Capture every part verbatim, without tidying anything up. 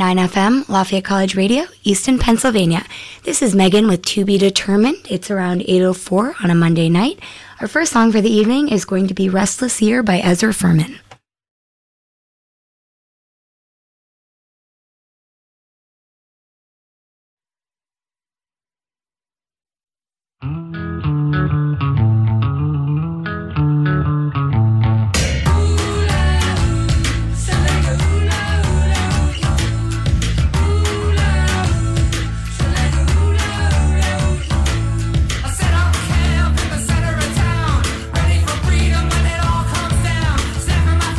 nine F M, Lafayette College Radio, Easton, Pennsylvania. This is Megan with To Be Determined. It's around eight oh four on a Monday night. Our first song for the evening is going to be Restless Year by Ezra Furman. Center of town, ready for freedom when it all comes down. Snapping my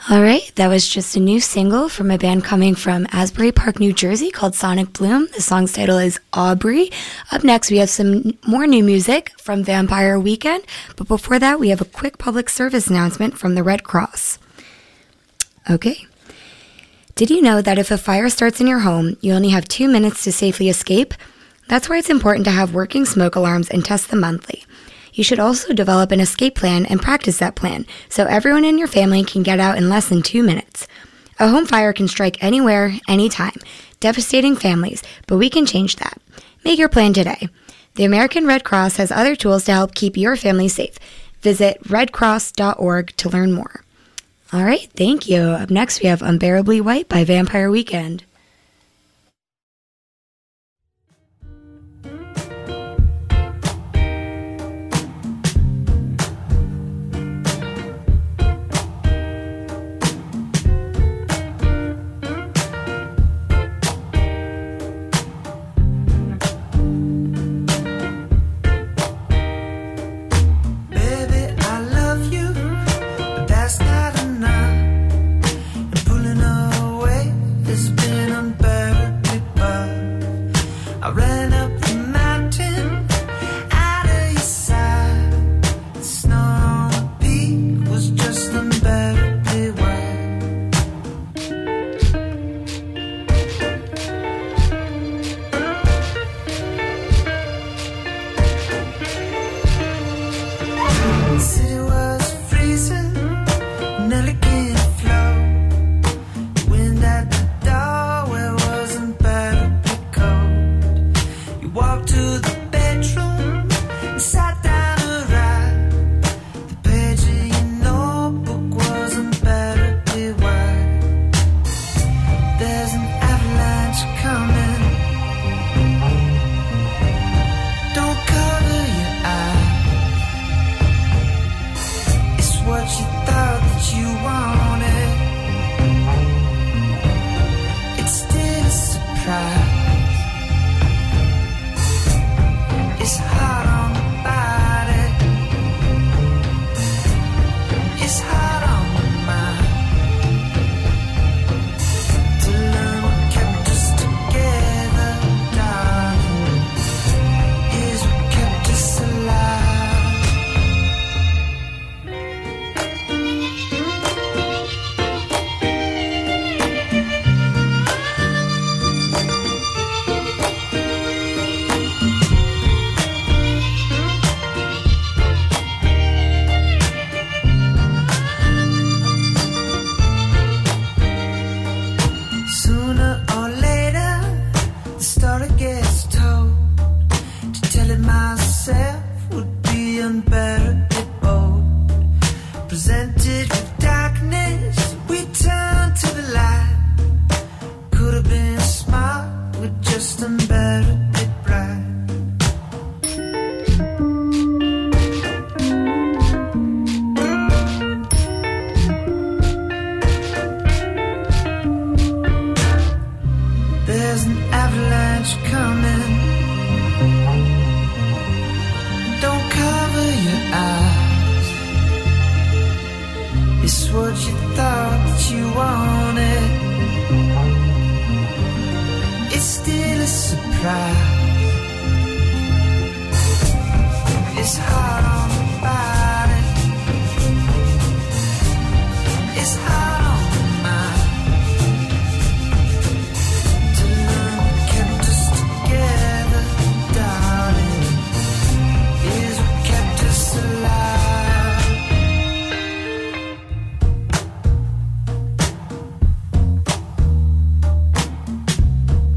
All right, that was just a new single from a band coming from Asbury Park, New Jersey called Sonic Bloom. The song's title is Aubrey. Up next, we have some more new music from Vampire Weekend, but before that, we have a quick public service announcement from the Red Cross. Okay. Did you know that if a fire starts in your home, you only have two minutes to safely escape? That's why it's important to have working smoke alarms and test them monthly. You should also develop an escape plan and practice that plan so everyone in your family can get out in less than two minutes. A home fire can strike anywhere, anytime, devastating families, but we can change that. Make your plan today. The American Red Cross has other tools to help keep your family safe. Visit red cross dot org to learn more. All right, thank you. Up next, we have Unbearably White by Vampire Weekend.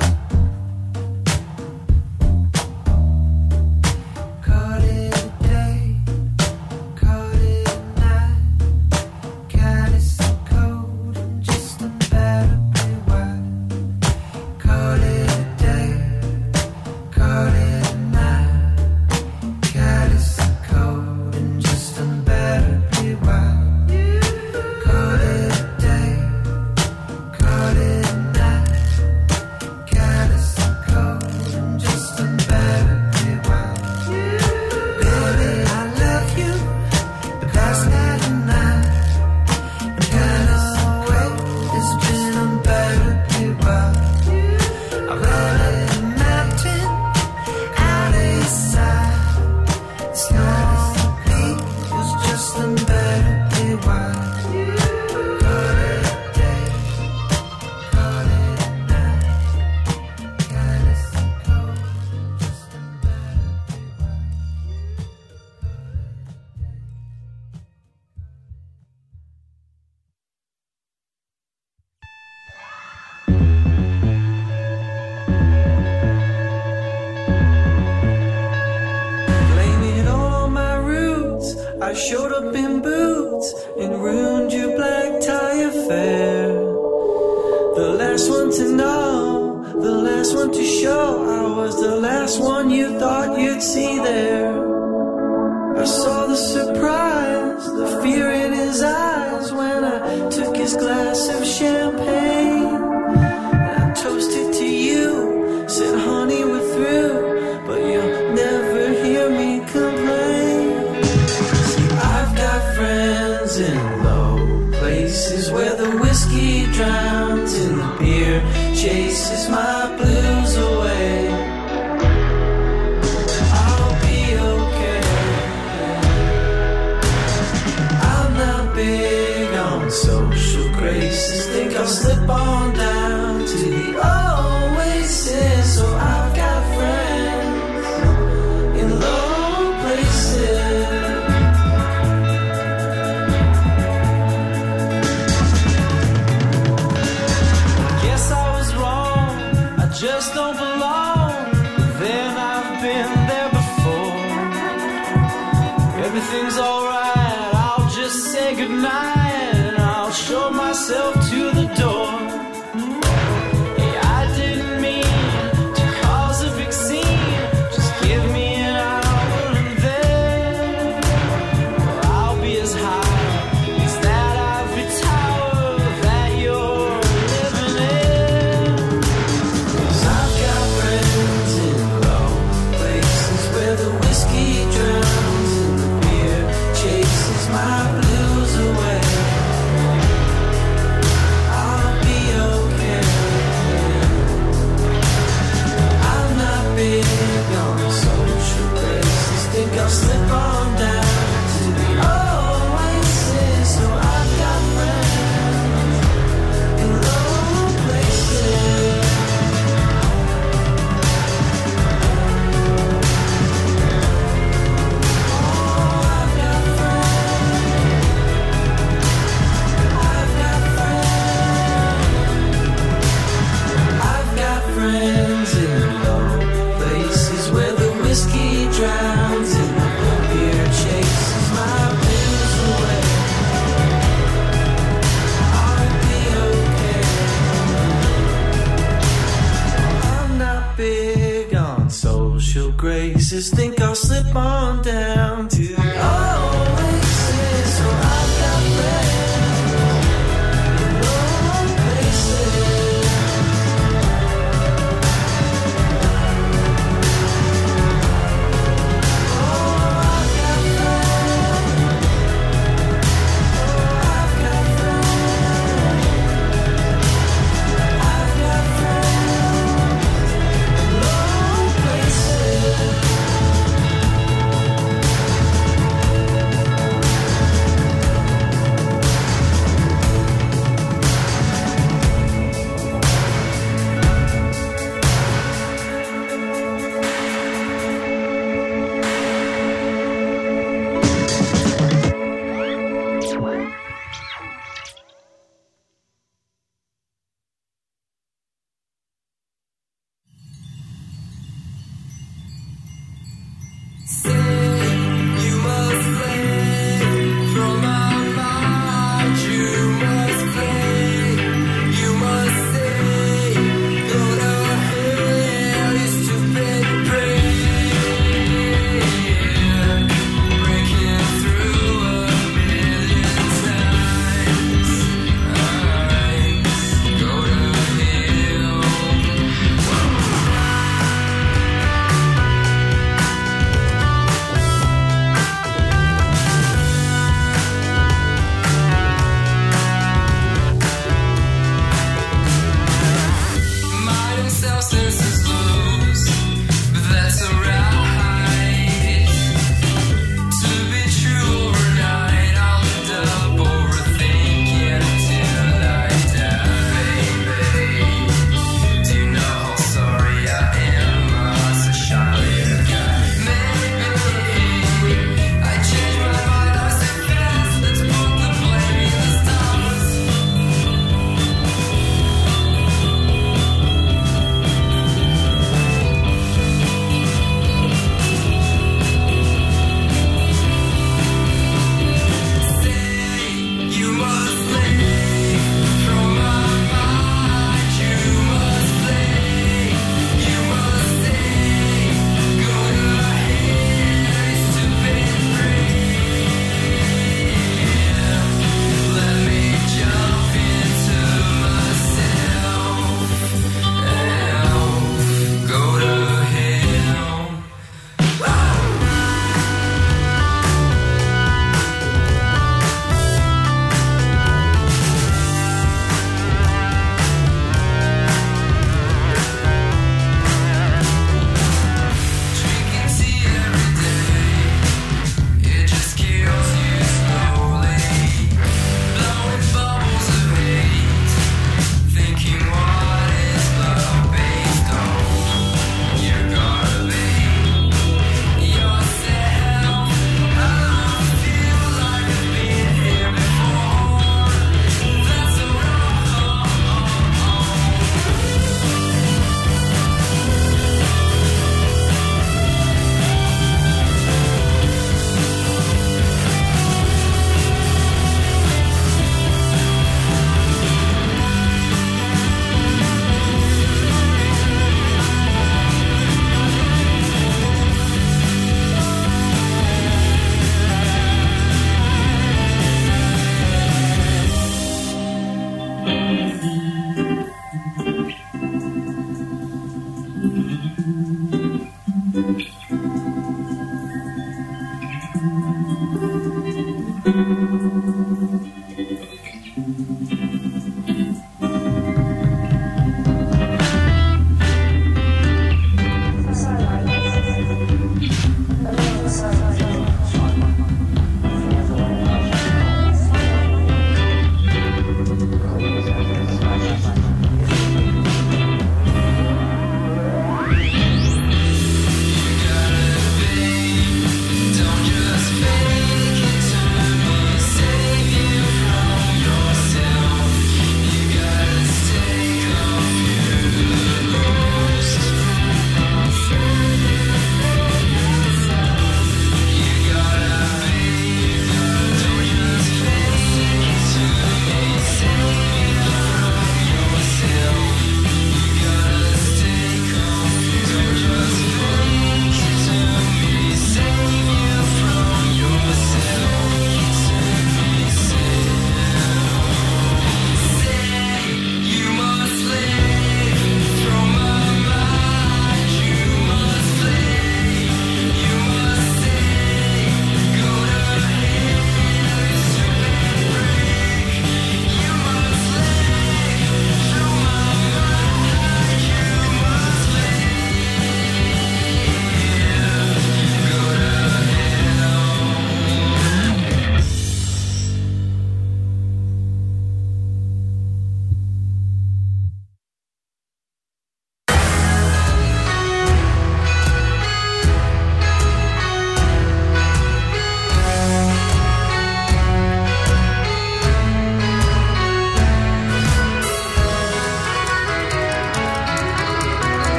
Caught it today. I showed up in boots and ruined your black tie affair. The last one to know, the last one to show, I was the last one you thought you'd see there. I saw the surprise, the fear in his eyes when I took his glass of champagne. And I toasted to you, said honey we're through, but you'll never hear me complain. Friends in low places where the whiskey drowns and the beer chases my blues away. I'll be okay. I'm not big on social graces, think I'll slip on down to the oasis. So I've got friends in low places. Just don't belong, but then I've been there before. Everything's alright, I'll just say goodnight and I'll show myself to the door. Hey, I didn't mean to cause a big scene, just give me an hour and then well, I'll be as high as that ivory tower that you're living in. The whiskey drowns and the beer chases my blues away. I'll be okay. I'm not big on social graces, think I'll slip on down to the oasis. So I've got friends in low places. Friends in low places where the whiskey drowns and the beer chases my blues away. I'll be okay. I'm not big on social graces, think I'll slip on down to the oasis. So I've got friends in low places.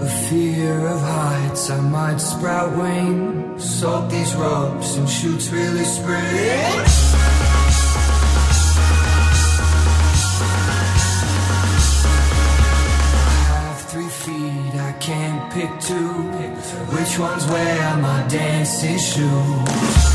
the fear of heights. I might sprout wings, soak these ropes, and shoots really spring. I can't pick two. Which ones wear my dancing shoes?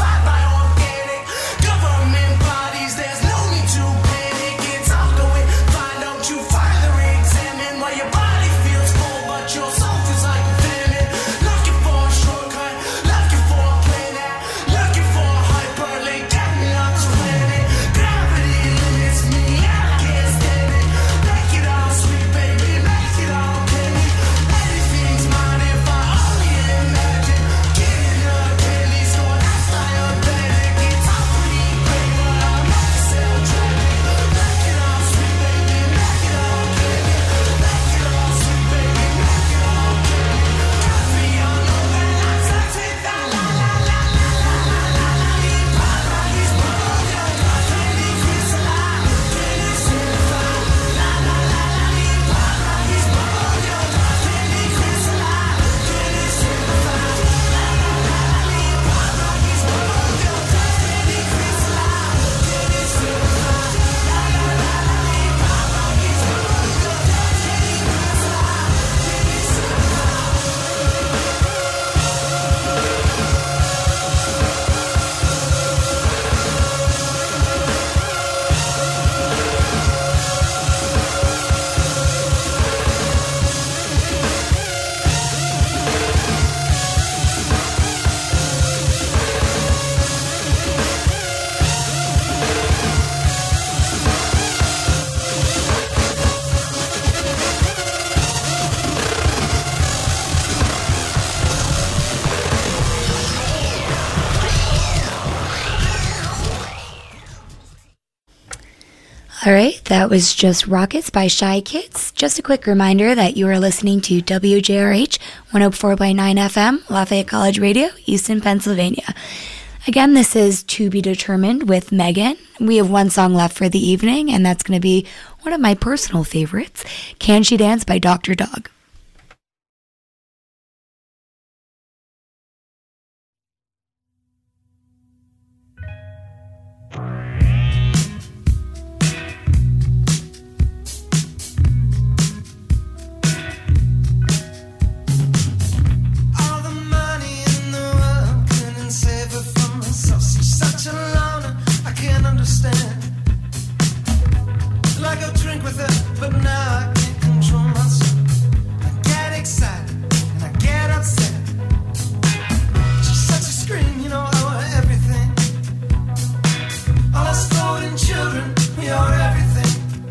Government bodies, there's no need to panic. It's all going That was just Rockets by Shy Kids. Just a quick reminder that you are listening to W J R H one oh four point nine F M, Lafayette College Radio, Easton, Pennsylvania. Again, this is To Be Determined with Megan. We have one song left for the evening, and that's going to be one of my personal favorites, Can She Dance by Doctor Dog. Like a drink with her, but now I can't control myself. I get excited and I get upset. She's such a scream, you know, I want everything. All us golden children, we are everything.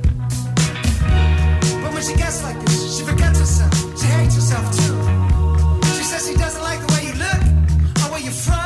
But when she gets like this, she forgets herself. She hates herself too. She says she doesn't like the way you look or where you're from.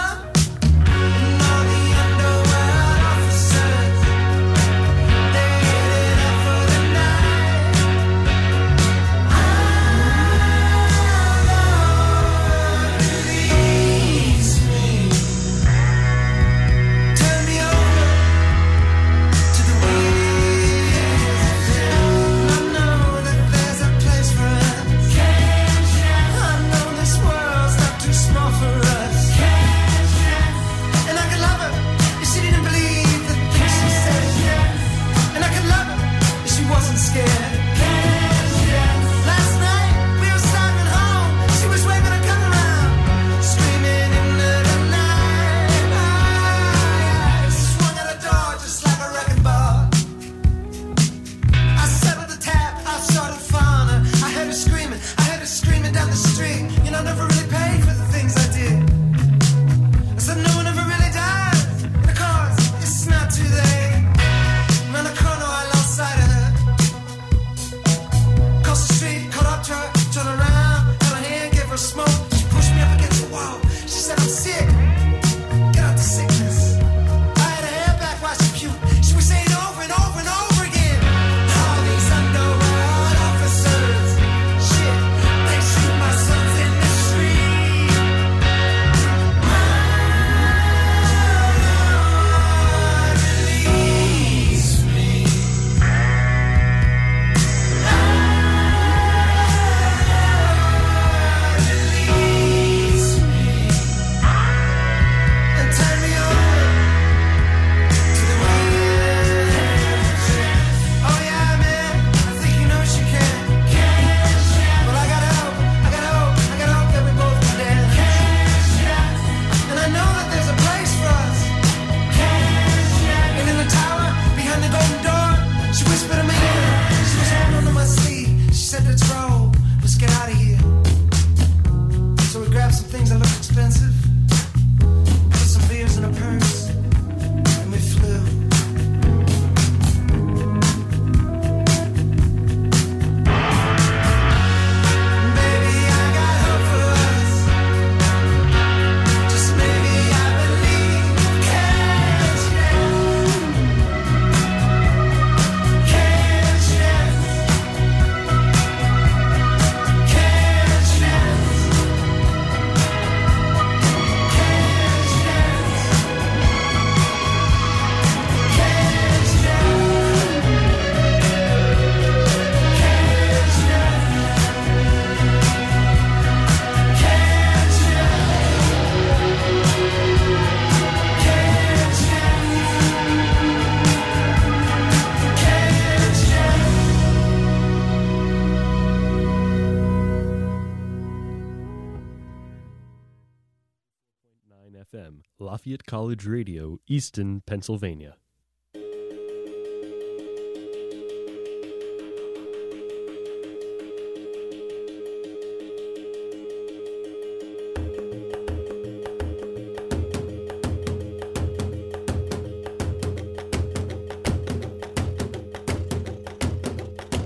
F M, Lafayette College Radio, Easton, Pennsylvania.